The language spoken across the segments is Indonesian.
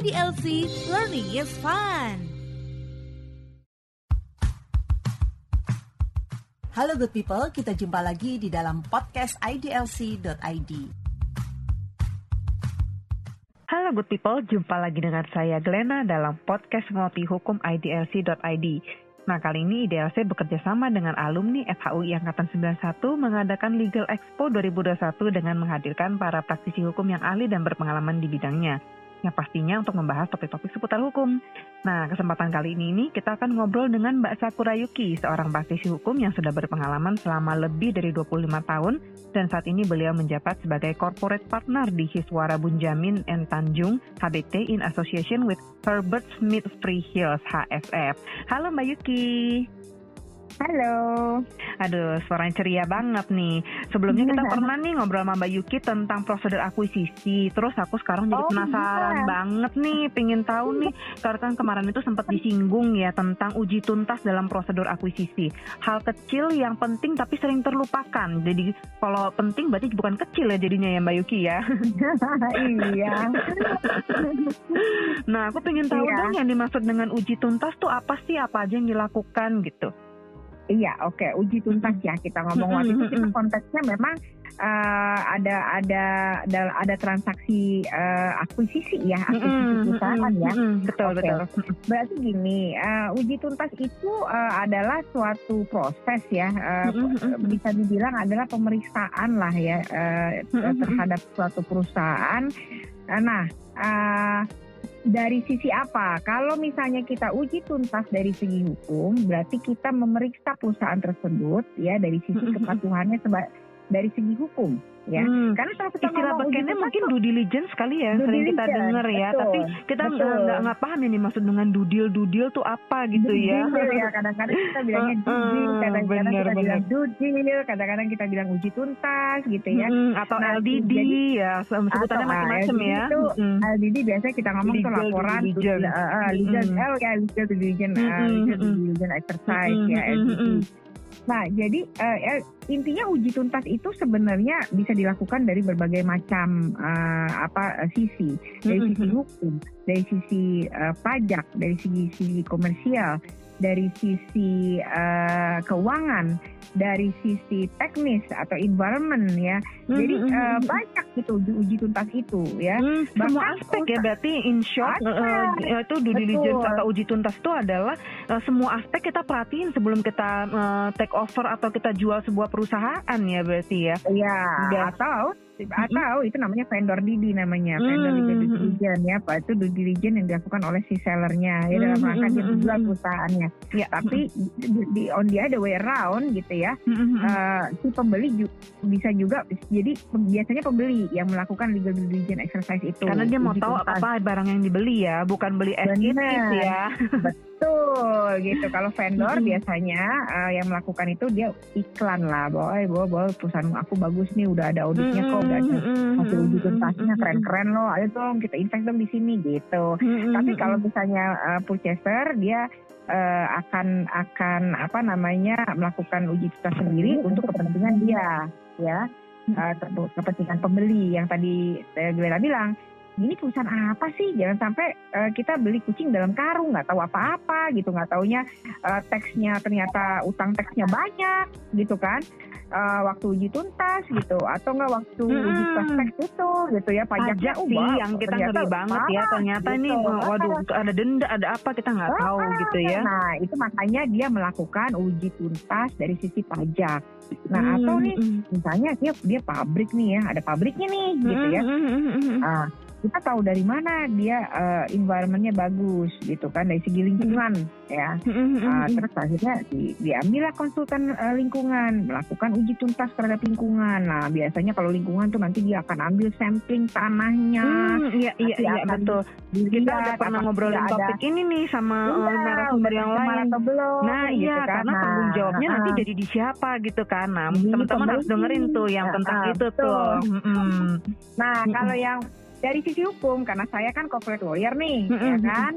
IDLC, learning is fun. Halo good people, kita jumpa lagi di dalam podcast IDLC.id. Halo good people, jumpa lagi dengan saya Glenna dalam podcast Ngopi Hukum IDLC.id. Nah, kali ini IDLC bekerja sama dengan alumni FHUI Angkatan 91 mengadakan Legal Expo 2021 dengan menghadirkan para praktisi hukum yang ahli dan berpengalaman di bidangnya. Yang pastinya untuk membahas topik-topik seputar hukum. Nah, kesempatan kali ini kita akan ngobrol dengan Mbak Sakura Yuki, seorang praktisi hukum yang sudah berpengalaman selama lebih dari 25 tahun dan saat ini beliau menjabat sebagai corporate partner di Hiswara Bunjamin & Tanjung HBT in association with Herbert Smith Freehills HFF. Halo Mbak Yuki. Halo. Aduh, suaranya ceria banget nih. Sebelumnya kita pernah nih ngobrol sama Mbak Yuki tentang prosedur akuisisi. Terus aku sekarang jadi penasaran banget nih, pengen tahu nih. Karena kan kemarin itu sempat disinggung ya tentang uji tuntas dalam prosedur akuisisi. Hal kecil yang penting tapi sering terlupakan. Jadi kalau penting berarti bukan kecil ya jadinya ya Mbak Yuki ya. Iya. Nah, aku pengen tahu dong yang dimaksud dengan uji tuntas tuh apa sih? Apa aja yang dilakukan gitu? Iya, oke. Uji tuntas ya kita ngomong waktu itu kita konteksnya memang ada transaksi akuisisi ya, akuisisi perusahaan ya. Betul. Berarti gini, uji tuntas itu adalah suatu proses ya, bisa dibilang adalah pemeriksaan lah ya terhadap suatu perusahaan. Nah, dari sisi apa? Kalau misalnya kita uji tuntas dari segi hukum, berarti kita memeriksa perusahaan tersebut ya dari sisi kepatuhannya dari segi hukum ya. Karena istilah bagiannya mungkin due diligence kali ya, sering kita dengar ya. Betul, tapi kita nggak paham yang dimaksud dengan due deal tuh apa gitu ya. Ya kadang-kadang kita bilangnya due deal, kadang-kadang kita bilang due deal, kadang-kadang kita bilang uji tuntas gitu ya. Atau LDD ya, sebutannya macam-macam ya. LDD biasanya kita ngomong tuh laporan legal due diligence exercise ya LDD. Nah, jadi intinya uji tuntas itu sebenarnya bisa dilakukan dari berbagai macam sisi, dari sisi hukum, dari sisi pajak, dari sisi komersial, dari sisi keuangan, dari sisi teknis atau environment ya. Jadi banyak gitu uji tuntas itu ya. Semua aspek ya, berarti in short itu due diligence atau uji tuntas itu adalah semua aspek kita perhatiin sebelum kita take over atau kita jual sebuah perusahaan ya berarti ya. Iya, atau itu namanya vendor DD namanya, vendor due diligence ya, itu due diligence yang dilakukan oleh si sellernya ya dalam rangka dia menjual perusahaannya. Ya, tapi on the other way around gitu ya, si pembeli bisa juga, jadi biasanya pembeli yang melakukan legal due diligence exercise itu. Karena dia mau tahu apa barang yang dibeli ya, bukan beli as it is ya. Betul gitu. Kalau vendor biasanya yang melakukan itu dia iklan lah, bahwa perusahaan aku bagus nih, udah ada auditnya kok, udah ada hasil uji tuntasnya keren-keren loh, ayo dong kita invest dong di sini gitu. Tapi kalau misalnya purchaser dia akan melakukan uji tuntas sendiri untuk kepentingan dia ya, kepentingan pembeli yang tadi Glenna bilang. Ini perusahaan apa sih? Jangan sampai kita beli kucing dalam karung, nggak tahu apa-apa gitu, nggak taunya teksnya ternyata utang teksnya banyak gitu kan. Waktu uji tuntas gitu, atau nggak waktu uji prospek itu gitu ya, pajaknya sih yang kita ngeri banget ya, ternyata gitu. Nih waduh ada denda, ada apa kita nggak tahu gitu ya. Nah itu makanya dia melakukan uji tuntas dari sisi pajak. Nah atau nih misalnya dia pabrik nih ya, ada pabriknya nih gitu ya. Kita tahu dari mana dia environment-nya bagus gitu kan, dari segi lingkungan ya. Terus akhirnya diambillah konsultan lingkungan melakukan uji tuntas terhadap lingkungan. Nah biasanya kalau lingkungan tuh nanti dia akan ambil sampling tanahnya. Iya betul. Kita udah pernah ngobrolin topik ini nih sama narasumber yang lain. Nah iya gitu kan. Karena tanggung jawabnya nanti jadi di siapa gitu kan. Nah teman-teman harus dengerin tuh yang tentang itu tuh. Nah kalau yang dari sisi hukum, karena saya kan corporate lawyer nih, ya kan.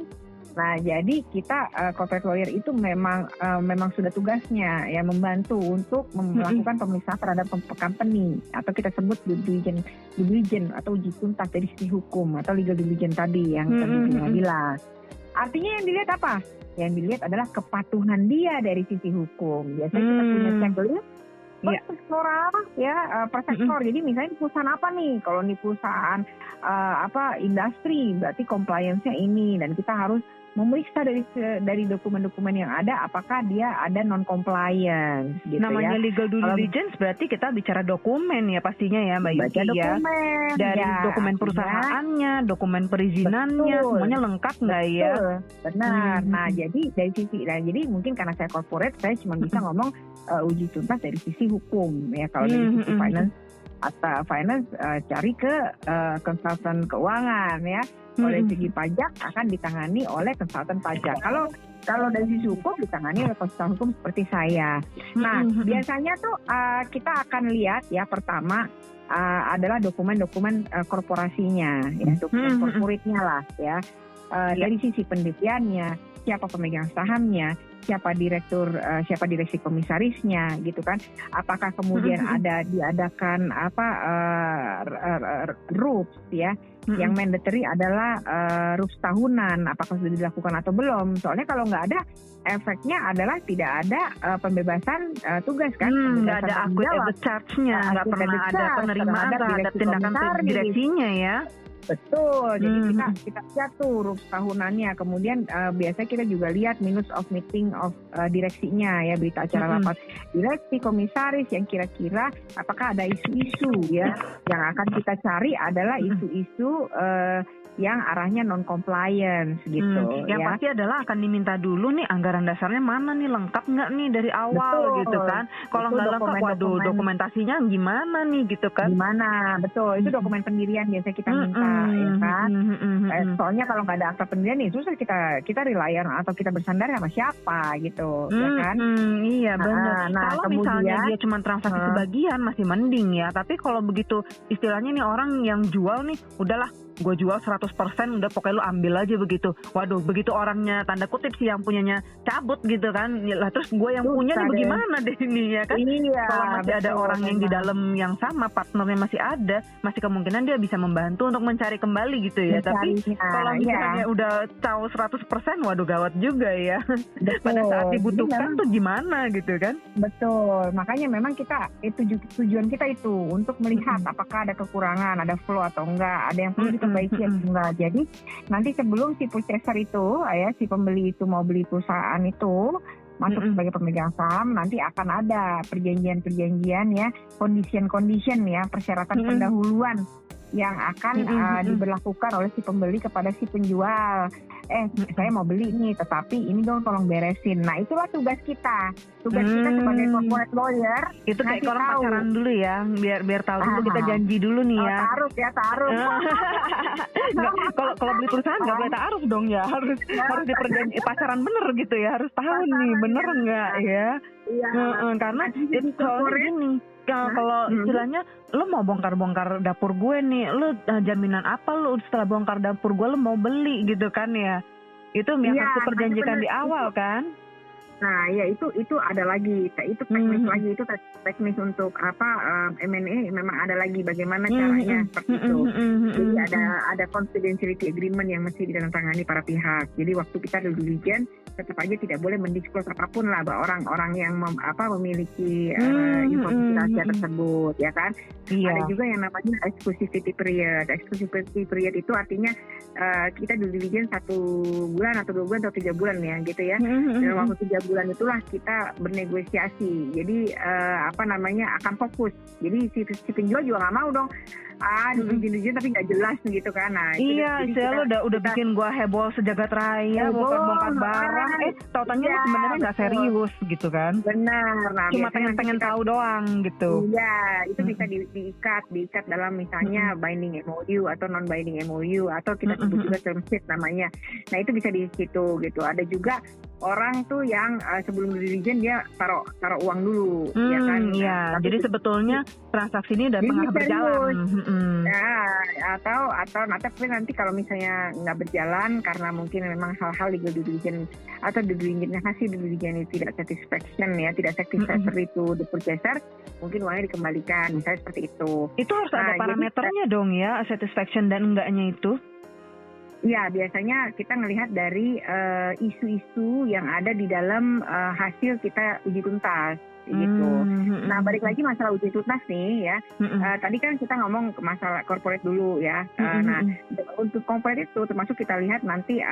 Nah, jadi kita corporate lawyer itu memang sudah tugasnya ya membantu untuk melakukan pemeriksaan terhadap company atau kita sebut due diligence atau uji tuntas dari sisi hukum atau legal diligence tadi yang tadi Gina bilang. Artinya yang dilihat apa? Yang dilihat adalah kepatuhan dia dari sisi hukum. Biasanya kita punya checklist per sektoral per sektor. Jadi misalnya perusahaan apa nih? Kalau ini perusahaan industri berarti compliance-nya ini dan kita harus memeriksa dari dokumen-dokumen yang ada apakah dia ada non compliance gitu. Namanya legal due diligence berarti kita bicara dokumen ya pastinya ya Mbak Yuki ya. Dari dokumen perusahaannya, dokumen perizinannya, semuanya lengkap nggak ya? Benar. Nah, jadi dari sisi jadi mungkin karena saya corporate saya cuma bisa ngomong uji tuntas dari sisi hukum ya. Kalau dari sisi finance cari ke konsultan keuangan ya. Oleh segi pajak akan ditangani oleh konsultan pajak. Kalau dari sisi hukum ditangani oleh konsultan hukum seperti saya. Nah, biasanya tuh kita akan lihat ya pertama adalah dokumen-dokumen korporasinya, ya dokumen corporate-nya lah ya. Dari sisi pendiriannya, siapa pemegang sahamnya, siapa direksi komisarisnya gitu kan. Apakah kemudian diadakan RUPS ya. Yang mandatory adalah RUPS tahunan, apakah sudah dilakukan atau belum. Soalnya kalau nggak ada, efeknya adalah tidak ada pembebasan tugas kan. Nggak ada acquit of the charge-nya, nggak pernah ada penerimaan terhadap tindakan direksinya ya. Betul, jadi kita lihat tuh RUPS tahunannya, kemudian biasanya kita juga lihat minutes of meeting of direksinya ya, berita acara rapat direksi, komisaris yang kira-kira apakah ada isu-isu ya, yang akan kita cari adalah isu-isu yang arahnya non compliance gitu. Yang pasti adalah akan diminta dulu nih anggaran dasarnya mana nih, lengkap nggak nih dari awal. Betul, gitu kan. Kalau nggak lengkap, waduh dokumentasinya gimana nih gitu kan. Gimana, betul. Itu dokumen pendirian biasa kita minta ya kan. Soalnya kalau nggak ada akta pendirian nih susah kita relian atau kita bersandar sama siapa gitu ya kan. Iya benar. Nah, kalau misalnya dia cuma transaksi sebagian masih mending ya. Tapi kalau begitu istilahnya nih orang yang jual nih, udahlah gue jual 100%, udah pokoknya lu ambil aja begitu. Waduh, begitu orangnya tanda kutip sih yang punyanya cabut gitu kan. Lah terus gue yang punya nih bagaimana deh ini ya kan. Iya, kalau masih ada orang yang di dalam yang sama, partnernya masih ada, masih kemungkinan dia bisa membantu untuk mencari kembali gitu ya. Tapi kalau misalnya udah tahu 100%, waduh gawat juga ya. Pada saat dibutuhkan tuh gimana gitu kan. Betul, makanya memang tujuan kita itu untuk melihat apakah ada kekurangan, ada flow atau enggak, ada yang perlu diperbaiki atau enggak. Jadi nanti sebelum si purchaser itu si pembeli itu mau beli perusahaan itu masuk sebagai pemegang saham, nanti akan ada perjanjian ya, condition ya, persyaratan pendahuluan yang akan diberlakukan oleh si pembeli kepada si penjual. Saya mau beli nih, tetapi ini dong tolong beresin. Nah, itulah tugas kita. Tugas kita sebagai corporate lawyer. Itu kayak orang pacaran dulu ya, biar tahu dulu, kita janji dulu nih ya. Taruh. Kalau beli perusahaan nggak boleh taruh dong ya, harus diperjanji pacaran bener gitu ya, harus tahu nih bener nggak ya. Iya. Karena itu soalnya gini. Kalau istilahnya lo mau bongkar dapur gue nih, lo jaminan apa lo setelah bongkar dapur gue lo mau beli gitu kan ya? Itu yang harus diperjanjikan di awal kan? Nah, ya itu ada lagi, itu teknis lagi, itu teknis untuk M&A memang ada lagi bagaimana caranya seperti itu. Jadi ada confidentiality agreement yang mesti ditandatangani para pihak. Jadi waktu kita due diligence tetap aja tidak boleh mendisclose apapun lah bahwa orang-orang yang memiliki informasi rahasia tersebut, ya kan? Iya. Ada juga yang namanya exclusivity period. Exclusivity period itu artinya kita due diligence 1 bulan atau 2 bulan atau 3 bulan ya, gitu ya. Dalam waktu 3 bulan itulah kita bernegosiasi. Jadi akan fokus. Jadi si penjual juga nggak mau dong diuji tapi nggak jelas gitu kan. Nah, iya, saya udah bikin gua heboh sejagat raya, bongkar barang. Tautannya sebenarnya nggak serius gitu kan. Benar. Nah, cuma pengen tahu doang gitu. Iya, itu bisa diikat dalam misalnya binding MOU atau non binding MOU atau kita sebut juga term sheet namanya. Nah, itu bisa di situ gitu. Ada juga orang tuh yang sebelum due diligence dia taruh uang dulu, ya kan? Iya. Jadi sebetulnya transaksi ini udah tengah berjalan. Ya, atau nanti kalau misalnya nggak berjalan karena mungkin memang hal-hal legal due diligence atau due diligence hasil due diligence tidak satisfaction ya, tidak satisfactory to the purchaser, mungkin uangnya dikembalikan, misalnya seperti itu. Itu harus ada parameternya dong ya, satisfaction dan enggaknya itu. Ya, biasanya kita ngelihat dari isu-isu yang ada di dalam hasil kita uji tuntas gitu. Nah, balik lagi masalah uji tuntas nih ya. Tadi kan kita ngomong ke masalah corporate dulu ya. Nah, untuk corporate itu termasuk kita lihat nanti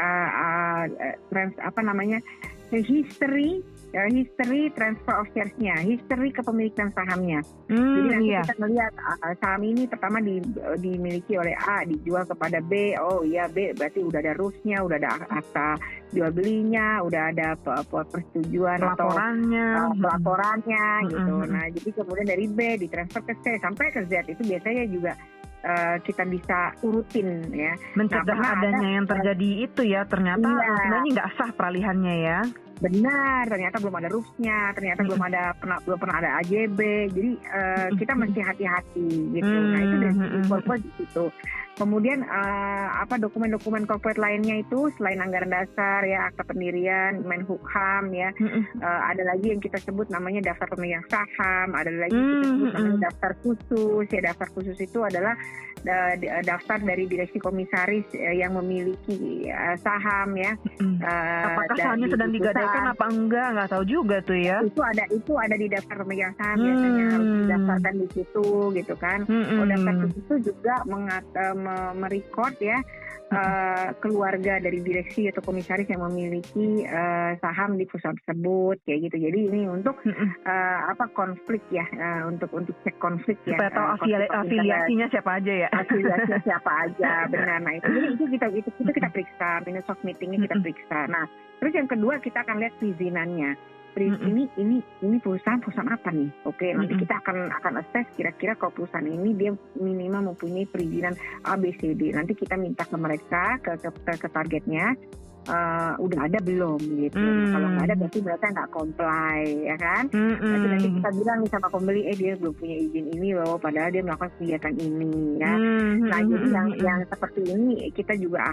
history transfer of shares-nya, history kepemilikan sahamnya. Jadi nanti kita melihat saham ini pertama dimiliki oleh A, dijual kepada B. Oh iya, B berarti udah ada rules-nya, udah ada akta jual belinya, udah ada persetujuan pelaporannya gitu. Nah, jadi kemudian dari B ditransfer ke C sampai ke Z, itu biasanya juga kita bisa urutin ya. Mencegah adanya yang terjadi itu ya, ternyata sebenarnya nggak sah peralihannya ya. Benar, ternyata belum ada rules-nya, ternyata belum pernah ada AJB, jadi kita mesti hati-hati gitu. Nah, itu dari corporate di situ. Kemudian dokumen-dokumen corporate lainnya itu selain anggaran dasar ya, akta pendirian, Menhukam ya, ada lagi yang kita sebut namanya daftar pemegang saham, ada lagi yang kita sebut namanya daftar khusus. Ya, daftar khusus itu adalah daftar dari direksi komisaris yang memiliki saham ya. Apakah sahamnya sedang digadaikan apa enggak? Nggak tahu juga tuh ya. Itu ada di daftar pemegang saham, biasanya harus didaftarkan di situ gitu kan. Daftar khusus itu juga merecord ya keluarga dari direksi atau komisaris yang memiliki saham di perusahaan tersebut kayak gitu. Jadi ini untuk konflik ya, untuk cek konflik ya. Supaya tahu afiliasinya siapa aja ya. Afiliasinya siapa aja, benar. Nah itu kita periksa, minutes of meetingnya kita periksa. Nah terus yang kedua kita akan lihat perizinannya. Ini perusahaan apa nih? Oke, nanti kita akan assess kira-kira kalau perusahaan ini dia minimal mempunyai perizinan ABCD. Nanti kita minta ke mereka ke targetnya udah ada belum gitu. Kalau nggak ada berarti mereka nggak comply ya kan. Nanti kita bilang nih sama pembeli dia belum punya izin ini loh, padahal dia melakukan kegiatan ini ya. Nah jadi yang seperti ini kita juga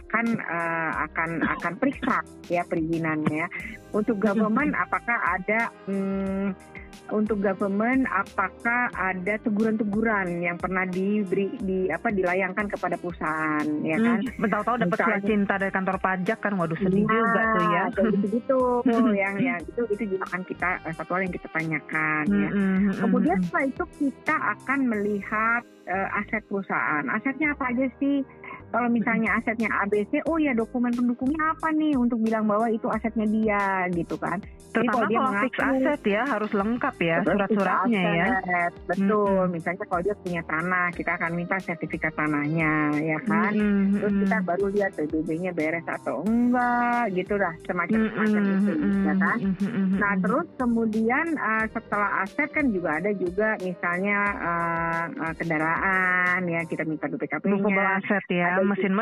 akan periksa ya perizinannya. Untuk government apakah ada teguran-teguran yang pernah dilayangkan kepada perusahaan ya kan. Tahu-tahu dapat surat cinta dari kantor pajak kan, waduh sedih juga tuh ya. Gitu yang itu juga akan kita satu hal yang kita tanyakan ya. Kemudian setelah itu kita akan melihat aset perusahaan. Asetnya apa aja sih? Kalau misalnya asetnya ABC, oh ya dokumen pendukungnya apa nih untuk bilang bahwa itu asetnya dia gitu kan. Terutama kalau fix aset ya harus lengkap ya surat-suratnya ya. Betul, misalnya kalau dia punya tanah kita akan minta sertifikat tanahnya ya kan. Terus kita baru lihat PBB-nya beres atau enggak gitu lah, semacam itu ya kan. Nah terus kemudian setelah aset kan juga ada juga misalnya kendaraan ya, kita minta BPKP-nya. Buku aset ya,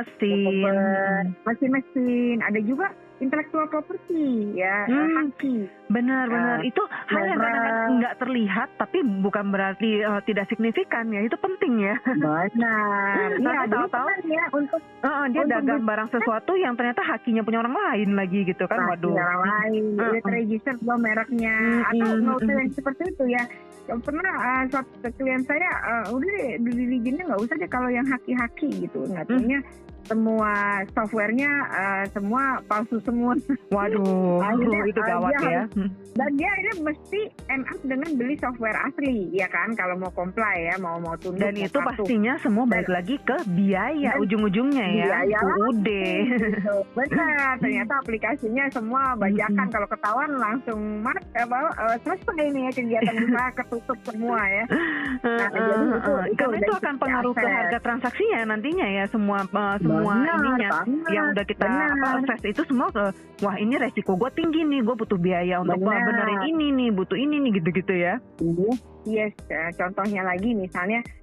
mesin-mesin, ada juga intellectual property ya, haki. Benar. Itu hal yang kadang-kadang nggak terlihat tapi bukan berarti tidak signifikan ya, itu penting ya. Benar. Iya, tahu-tahu ya untuk dia dagang barang sesuatu yang ternyata hakinya punya orang lain lagi gitu kan. Waduh. Orang lain, register belum mereknya atau note yang seperti itu ya. Pernah suatu klien saya udah deh diliginnya nggak usah deh kalau yang haki-haki gitu, nggak punya semua softwarenya semua palsu semua. Waduh, itu gawat ya. Dan dia mesti end up dengan beli software asli ya kan kalau mau comply ya, mau tunduk. Dan itu pastinya semua balik lagi ke biaya ujung-ujungnya ya. UUD. Benar, ternyata aplikasinya semua bajakan, kalau ketahuan langsung selesai ini ya kegiatan usaha, ketutup semua ya. Nah, karena itu akan pengaruh ke harga transaksinya nantinya ya, semua ininya yang udah kita assess itu semua wah ini resiko gue tinggi nih, gue butuh biaya untuk benerin ini nih, butuh ini nih gitu-gitu ya. Yes, contohnya lagi misalnya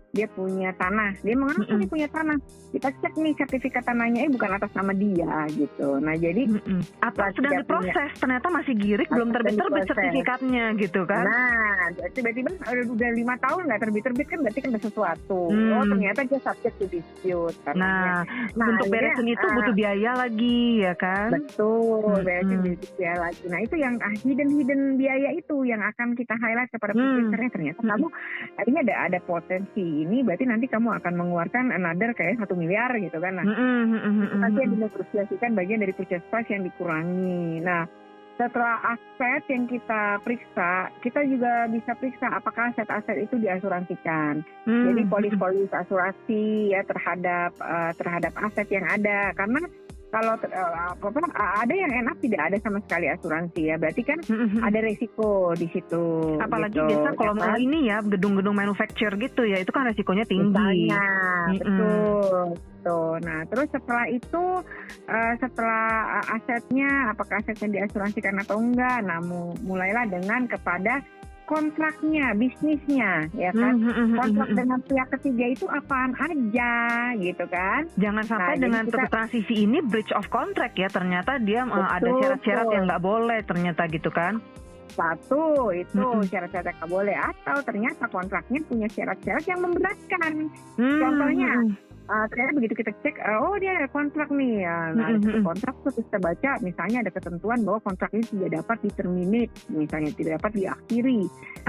dia punya tanah. Dia mengaku dia punya tanah. Kita cek nih sertifikat tanahnya bukan atas nama dia gitu. Nah jadi apa sedang diproses, ternyata masih girik, belum terbit sertifikatnya gitu kan. Nah tiba-tiba udah 5 tahun nggak terbit kan berarti kan ada sesuatu. Oh ternyata dia subject to dispute. Nah untuk beresin itu butuh biaya lagi ya kan. Betul, beresin biaya lagi. Nah itu yang hidden biaya itu yang akan kita highlight kepada produsernya. Ternyata kamu ini ada potensi ini, berarti nanti kamu akan mengeluarkan another kayak 1 miliar gitu kan. Nah nanti yang dinegosiasikan bagian dari purchase price yang dikurangi. Nah setelah aset yang kita periksa, kita juga bisa periksa apakah aset-aset itu diasuransikan. Jadi polis asuransi ya terhadap aset yang ada. Karena kalau ada yang enak tidak ada sama sekali asuransi ya, berarti kan ada resiko di situ. Apalagi gitu. biasa kalau mau ini ya gedung-gedung manufacture gitu ya, itu kan resikonya tinggi. Betul. Nah terus setelah itu setelah asetnya, apakah asetnya diasuransikan atau enggak, nah mulailah dengan kepada kontraknya, bisnisnya, ya kan? Kontrak dengan pihak ketiga itu apaan aja, gitu kan? Jangan sampai dengan transisi ini breach of contract ya, ternyata dia ada syarat-syarat yang nggak boleh ternyata gitu kan? Satu itu syarat-syarat nggak boleh, atau ternyata kontraknya punya syarat-syarat yang memberatkan. Contohnya. Ternyata begitu kita cek, dia ada kontrak nih. Nah, dari kontrak terus kita baca, misalnya ada ketentuan bahwa kontrak ini tidak dapat di-terminate, misalnya tidak dapat diakhiri.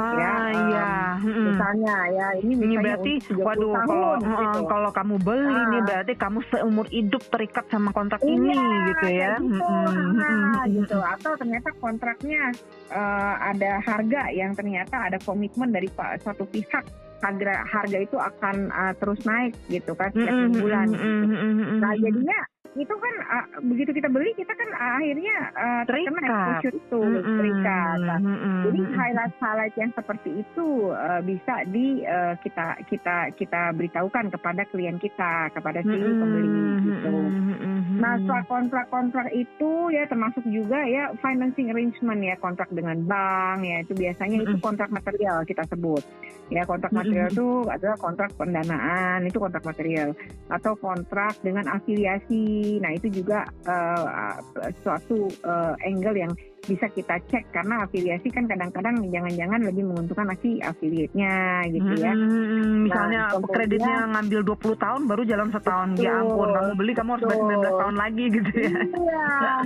Misalnya ya ini berarti waduh tahun, kalau kamu beli ini berarti kamu seumur hidup terikat sama kontrak ini gitu ya. Gitu. Atau ternyata kontraknya ada harga yang ternyata ada komitmen dari suatu pihak. Harga itu akan terus naik gitu kan setiap bulan. Nah jadinya itu kan begitu kita beli kita kan akhirnya terkena exposure itu terikat. Jadi highlight yang seperti itu bisa kita beritahukan kepada klien kita, kepada si pembeli gitu. Nah setelah kontrak itu ya termasuk juga ya financing arrangement ya, kontrak dengan bank ya, itu biasanya itu kontrak material kita sebut. Ya kontrak material itu adalah kontrak pendanaan, itu kontrak material, atau kontrak dengan afiliasi. Nah itu juga suatu angle yang bisa kita cek, karena afiliasi kan kadang-kadang jangan-jangan lebih menguntungkan si affiliate-nya gitu ya. Misalnya kreditnya ngambil 20 tahun baru jalan setahun. Ya ampun, kamu beli kamu harus bayar 19 tahun lagi gitu ya. Iya.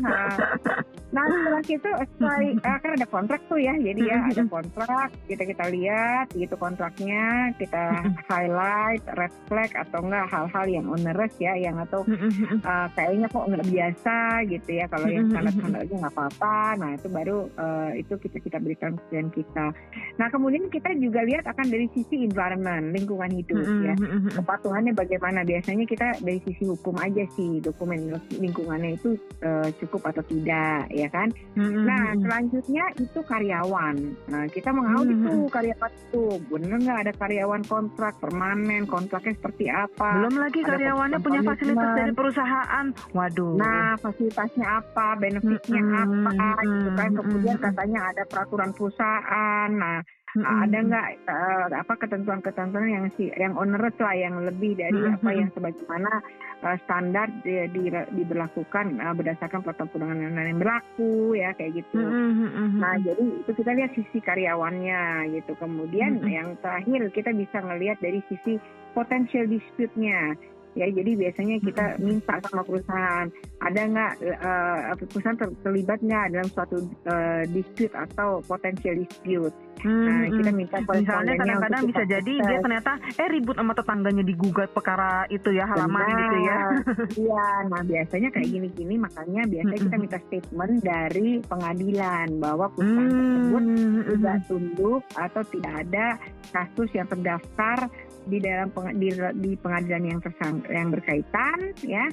Nah setelah itu kan ada kontrak tuh ya, jadi ya ada kontrak, kita lihat gitu kontraknya, kita highlight red flag atau enggak hal-hal yang onerous ya, yang atau kayaknya kok nggak biasa gitu ya, kalau yang standar aja nggak apa-apa. Nah itu baru itu kita berikan klien kita. Nah kemudian kita juga lihat akan dari sisi environment, lingkungan hidup ya, kepatuhannya bagaimana. Biasanya kita dari sisi hukum aja sih, dokumen lingkungannya itu cukup atau tidak ya kan. Nah selanjutnya itu karyawan. Nah kita mengaudit tuh karyawan itu bener nggak ada karyawan kontrak permanen, kontraknya seperti apa. Belum lagi karyawannya punya fasilitas dari perusahaan. Waduh. Nah fasilitasnya apa, benefitnya apa gitu kan. Kemudian katanya ada peraturan perusahaan. Nah ada nggak ketentuan-ketentuan yang onerous lah, yang lebih dari apa yang sebagaimana standar diberlakukan berdasarkan peraturan yang berlaku ya kayak gitu. Nah jadi itu kita lihat sisi karyawannya gitu. Kemudian yang terakhir kita bisa ngelihat dari sisi potential dispute-nya. Ya, jadi biasanya kita minta sama perusahaan, ada nggak perusahaan terlibat nggak dalam suatu dispute atau potential dispute. Nah, kita minta misalnya kadang-kadang bisa jadi dia ternyata ribut sama tetangganya, digugat perkara itu ya, halaman gitu ya. Iya, nah biasanya kayak gini-gini, makanya biasanya kita minta statement dari pengadilan bahwa perusahaan tersebut tidak tunduk atau tidak ada kasus yang terdaftar di dalam di pengadilan yang berkaitan ya,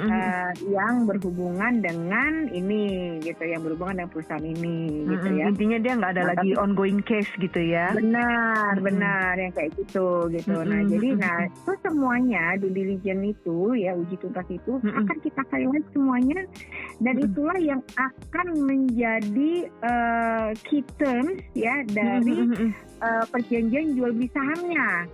yang berhubungan dengan ini gitu, yang berhubungan dengan perusahaan ini gitu ya. Intinya dia nggak ada lagi ongoing case gitu ya. Benar yang kayak gitu. Nah jadi itu semuanya due diligence itu ya, uji tuntas itu akan kita highlight semuanya, dan itulah yang akan menjadi key terms ya dari perjanjian jual beli sahamnya.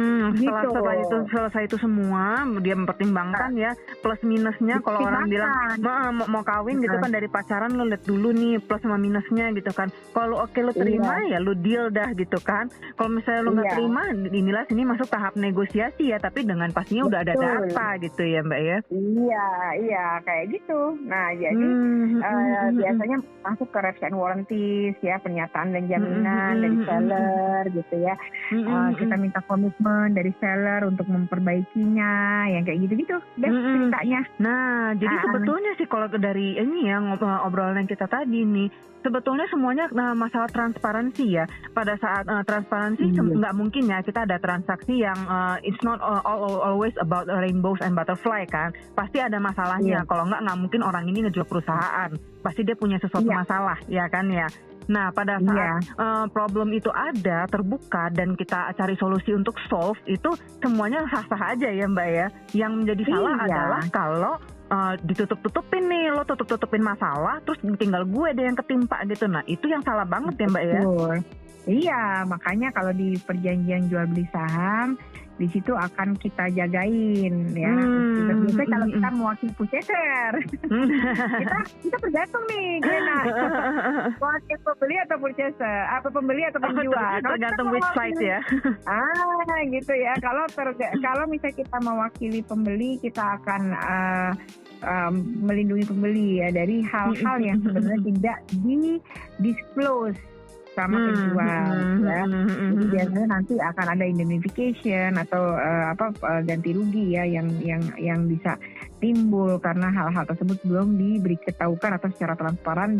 Setelah selesai itu semua, dia mempertimbangkan ya plus minusnya. Kalau orang bilang mau kawin gitu kan, dari pacaran lo lihat dulu nih plus sama minusnya gitu kan. Kalau lo terima ya lo deal dah gitu kan. Kalau misalnya lo nggak terima, inilah sini masuk tahap negosiasi ya, tapi dengan pastinya udah ada data gitu ya Mbak ya. Iya kayak gitu. Nah jadi biasanya masuk ke reps and warranties ya, pernyataan dan jaminan dari seller gitu ya. Kita minta komitmen dari seller untuk memperbaikinya, yang kayak gitu-gitu deh ceritanya. Nah, jadi sebetulnya sih kalau dari ini ya obrolan yang kita tadi nih, sebetulnya semuanya masalah transparansi ya. Pada saat transparansi nggak mungkin ya kita ada transaksi yang it's not always about rainbows and butterfly kan. Pasti ada masalahnya. Kalau nggak mungkin orang ini ngejual perusahaan. Pasti dia punya sesuatu masalah ya kan ya. Nah, pada saat problem itu ada, terbuka, dan kita cari solusi untuk solve, itu semuanya sah-sah aja ya Mbak ya. Yang menjadi salah adalah kalau ditutup-tutupin nih, lo tutup-tutupin masalah, terus tinggal gue deh yang ketimpa gitu. Nah, itu yang salah banget ya Mbak ya. Iya, makanya kalau di perjanjian jual beli saham, di situ akan kita jagain ya. Biasanya kalau kita mewakili purchaser, kita tergantung nih, Glenna. Mewakili pembeli atau purchaser, apa pembeli atau penjual. Tergantung which side ya. Gitu ya. Kalau misalnya kita mewakili pembeli, kita akan melindungi pembeli ya dari hal-hal yang sebenarnya tidak di-disclose sama penjual ya. Jadi biasanya nanti akan ada indemnification atau ganti rugi ya yang bisa timbul karena hal-hal tersebut belum diberitahukan atau secara transparan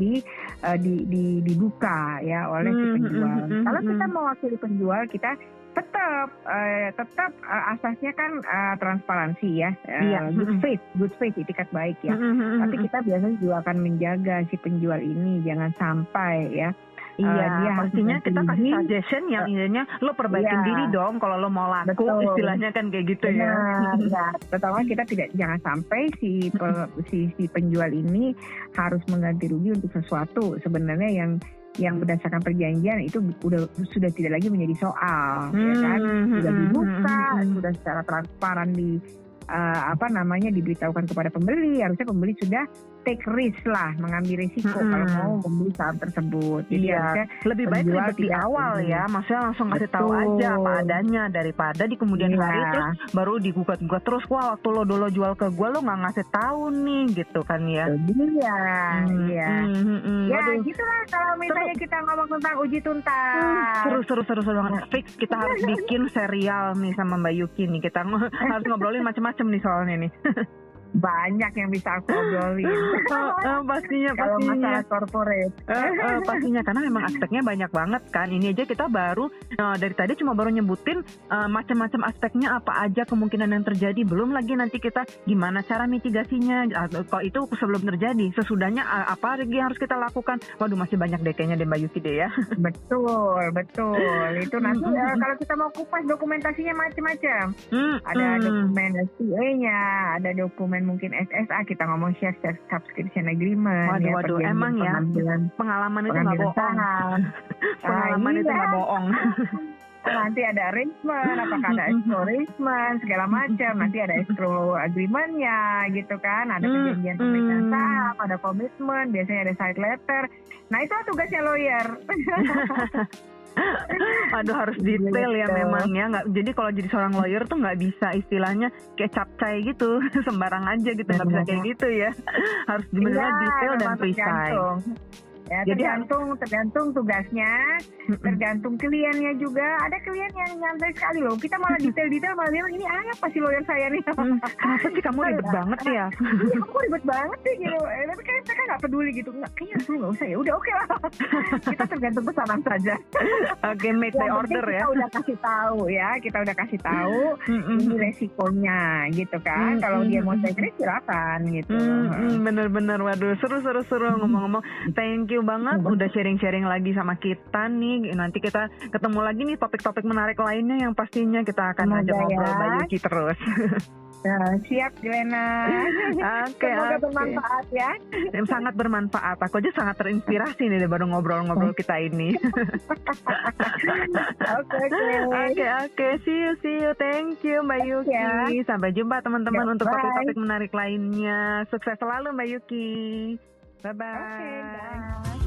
dibuka ya oleh si penjual. Kalau kita mewakili penjual, kita tetap asasnya kan transparansi ya, good faith, itikat baik ya. Tapi kita biasanya juga akan menjaga si penjual ini jangan sampai ya. Dia pastinya kita kasih suggestion yang intinya lo perbaikin diri dong kalau lo mau laku, istilahnya kan kayak gitu ya. Pertama kita jangan sampai si penjual ini harus mengganti rugi untuk sesuatu sebenarnya yang berdasarkan perjanjian itu sudah tidak lagi menjadi soal, ya kan? Sudah dibuka, sudah secara transparan diberitahukan kepada pembeli. Harusnya pembeli sudah take risk lah, mengambil risiko kalau mau membeli saham tersebut. Jadi lebih baik di awal ya, maksudnya langsung kasih tahu aja apa adanya daripada di kemudian hari terus baru digugat-gugat terus. Wah, waktu lo dulu jual ke gue lo nggak ngasih tahu nih gitu kan ya. Ya gitulah kalau misalnya kita ngomong tentang uji tuntas. Seru banget. Fix kita harus bikin serial nih sama Mbak Yuki nih. Kita harus ngobrolin macam-macam nih soalnya nih. Banyak yang bisa aku obrolin. Pastinya. Kalau masalah corporate. Pastinya karena memang aspeknya banyak banget kan. Ini aja kita baru dari tadi cuma baru nyebutin macam-macam aspeknya apa aja kemungkinan yang terjadi. Belum lagi nanti kita gimana cara mitigasinya. Kalau itu sebelum terjadi, sesudahnya apa lagi yang harus kita lakukan. Waduh, masih banyak deh kayaknya deh Mbak Yuki deh ya. Betul. Itu nanti kalau kita mau kupas dokumentasinya macam-macam. Ada dokumen SPA-nya, ada dokumen mungkin SSA, kita ngomong share subscription agreement. Waduh, emang ya pengalaman itu nggak bohong. Pengalaman itu nggak bohong. Nanti ada arrangement, apakah ada escrow arrangement, segala macam. Nanti ada escrow agreement-nya gitu kan. Ada perjanjian pemeriksaan saham, ada komitmen, biasanya ada side letter. Nah itu tugasnya lawyer. Aduh, harus detail ya memang ya. Jadi kalau jadi seorang lawyer tuh nggak bisa istilahnya kayak capcay gitu sembarang aja gitu, nggak bisa kayak gitu ya. Harus benar-benar detail dan precise. Ya, tergantung tugasnya, tergantung kliennya juga. Ada klien yang nyantai sekali loh. Kita malah detail-detail malah bilang ini apa sih lawyer saya nih? Kenapa sih kamu ribet banget ya? Iya, kamu ribet banget sih gitu. Tapi kayak mereka nggak peduli gitu. Kayaknya nggak usah ya. Udah oke lah. Kita tergantung pesanan saja. Oke, make the order ya. Kita udah kasih tahu ya. Kita udah kasih tahu ini resikonya gitu kan. Kalau dia mau take risk silakan gitu. Bener-bener. Waduh, seru ngomong-ngomong. Thank you you banget udah sharing-sharing lagi sama kita nih. Nanti kita ketemu lagi nih topik-topik menarik lainnya yang pastinya kita akan ajak ngobrol Mbak Yuki terus. Siap Glena. Semoga bermanfaat ya. Sangat bermanfaat. Aku aja sangat terinspirasi nih baru ngobrol-ngobrol kita ini. Oke. See you. Thank you Mbak Yuki. Ya. Sampai jumpa teman-teman untuk topik-topik menarik lainnya. Sukses selalu Mbak Yuki. Bye-bye. Bye.